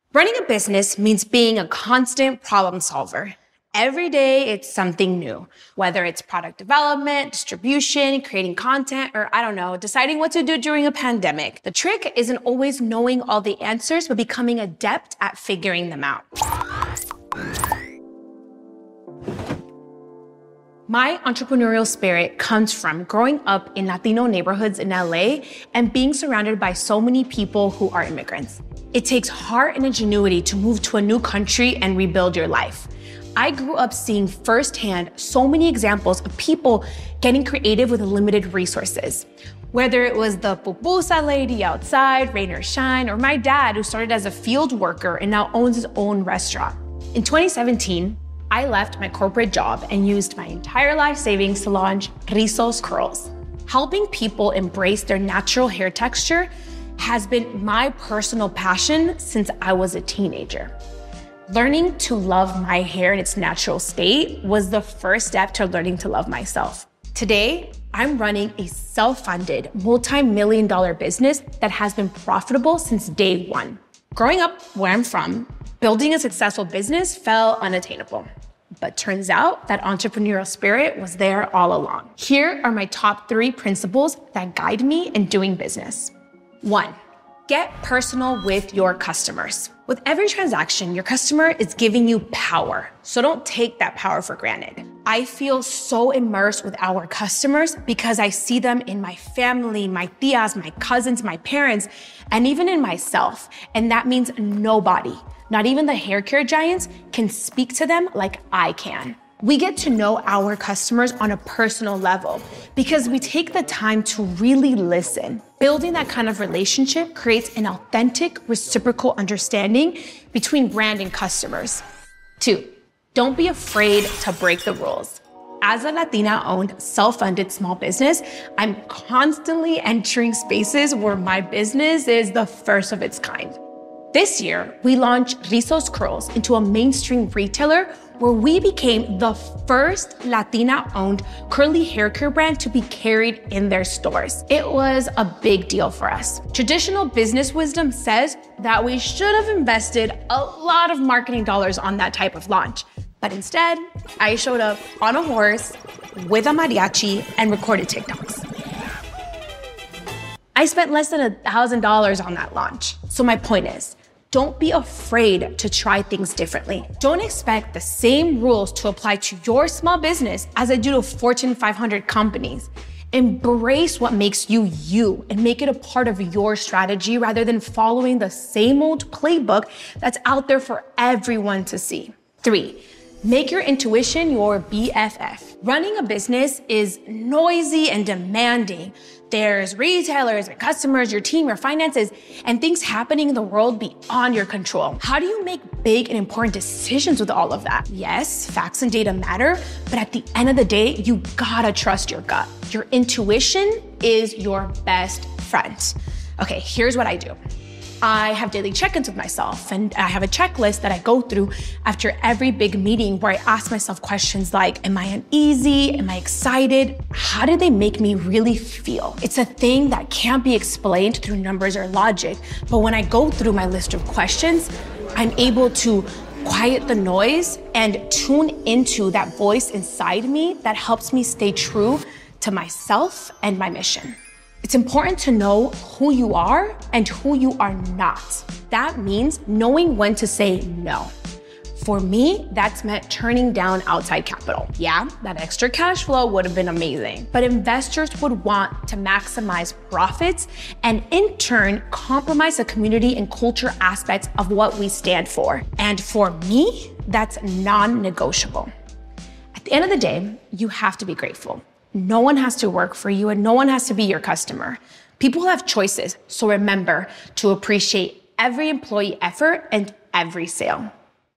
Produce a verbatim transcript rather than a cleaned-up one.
Running a business means being a constant problem solver. Every day, it's something new, whether it's product development, distribution, creating content, or I don't know, deciding what to do during a pandemic. The trick isn't always knowing all the answers, but becoming adept at figuring them out. My entrepreneurial spirit comes from growing up in Latino neighborhoods in L A and being surrounded by so many people who are immigrants. It takes heart and ingenuity to move to a new country and rebuild your life. I grew up seeing firsthand so many examples of people getting creative with limited resources. Whether it was the pupusa lady outside, rain or shine, or my dad who started as a field worker and now owns his own restaurant. In twenty seventeen, I left my corporate job and used my entire life savings to launch Rizos Curls. Helping people embrace their natural hair texture has been my personal passion since I was a teenager. Learning to love my hair in its natural state was the first step to learning to love myself. Today, I'm running a self-funded, multi-million dollar business that has been profitable since day one. Growing up where I'm from, building a successful business felt unattainable. But turns out that entrepreneurial spirit was there all along. Here are my top three principles that guide me in doing business. One, get personal with your customers. With every transaction, your customer is giving you power, so don't take that power for granted. I feel so immersed with our customers because I see them in my family, my tias, my cousins, my parents, and even in myself. And that means nobody, not even the hair care giants, can speak to them like I can. We get to know our customers on a personal level because we take the time to really listen. Building that kind of relationship creates an authentic, reciprocal understanding between brand and customers. Two, don't be afraid to break the rules. As a Latina-owned, self-funded small business, I'm constantly entering spaces where my business is the first of its kind. This year, we launched Rizos Curls into a mainstream retailer where we became the first Latina-owned curly hair care brand to be carried in their stores. It was a big deal for us. Traditional business wisdom says that we should have invested a lot of marketing dollars on that type of launch. But instead, I showed up on a horse with a mariachi and recorded TikToks. I spent less than one thousand dollars on that launch. So my point is, don't be afraid to try things differently. Don't expect the same rules to apply to your small business as they do to Fortune five hundred companies. Embrace what makes you you and make it a part of your strategy rather than following the same old playbook that's out there for everyone to see. Three, make your intuition your B F F. Running a business is noisy and demanding. There's retailers and customers, your team, your finances, and things happening in the world beyond your control. How do you make big and important decisions with all of that? Yes, facts and data matter, but at the end of the day, you gotta trust your gut. Your intuition is your best friend. Okay, here's what I do. I have daily check-ins with myself, and I have a checklist that I go through after every big meeting where I ask myself questions like, am I uneasy? Am I excited? How do they make me really feel? It's a thing that can't be explained through numbers or logic, but when I go through my list of questions, I'm able to quiet the noise and tune into that voice inside me that helps me stay true to myself and my mission. It's important to know who you are and who you are not. That means knowing when to say no. For me, that's meant turning down outside capital. Yeah, that extra cash flow would have been amazing, but investors would want to maximize profits and in turn, compromise the community and culture aspects of what we stand for. And for me, that's non-negotiable. At the end of the day, you have to be grateful. No one has to work for you and no one has to be your customer. People have choices, so remember to appreciate every employee effort and every sale.